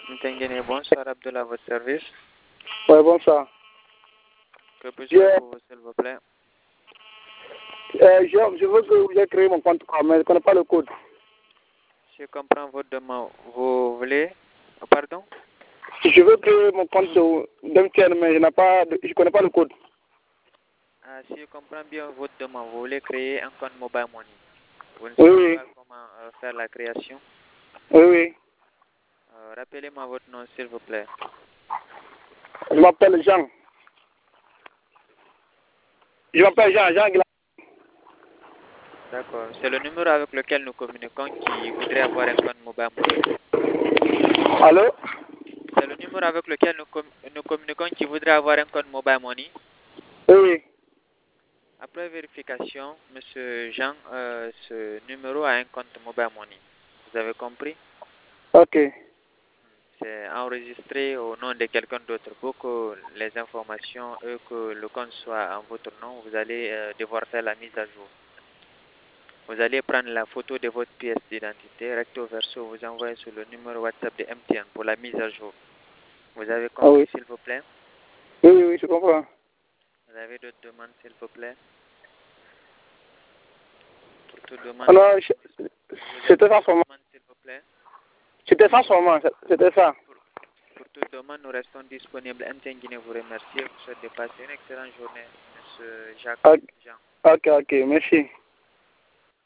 Mtengene, bonsoir Abdullah, à votre service. Oui, bonsoir. Que puis-je faire pour vous, s'il vous plaît? Je veux que vous ayez créé mon compte, mais je ne connais pas le code. Je comprends votre demande. Vous voulez... Pardon? Je veux créer mon compte d'MTN, mais je ne connais pas le code. Si je comprends bien votre demande, vous voulez créer un compte Mobile Money. Vous ne Oui, savez pas comment faire la création? oui. Rappelez-moi votre nom, s'il vous plaît. Je m'appelle Jean. Jean Guillain. D'accord. C'est le numéro avec lequel nous communiquons qui voudrait avoir un compte Mobile Money. Allô? C'est le numéro avec lequel nous communiquons qui voudrait avoir un compte Mobile Money. Oui. Après vérification, Monsieur Jean, ce numéro a un compte Mobile Money. Vous avez compris? Ok. C'est enregistré au nom de quelqu'un d'autre. Pour que les informations et que le compte soit en votre nom, vous allez devoir faire la mise à jour. Vous allez prendre la photo de votre pièce d'identité, recto verso, vous envoyez sur le numéro WhatsApp de MTN pour la mise à jour. Vous avez compris, oui. s'il vous plaît? Oui, je comprends. Vous avez d'autres demandes, s'il vous plaît? Pour toute demande, Alors, c'était ça seulement. s'il vous plaît? C'était ça seulement, c'était ça. Pour toute demande, nous restons disponibles. MTN Guinée vous remercie. Vous souhaite de passer une excellente journée, Monsieur Jacques. Ok, merci.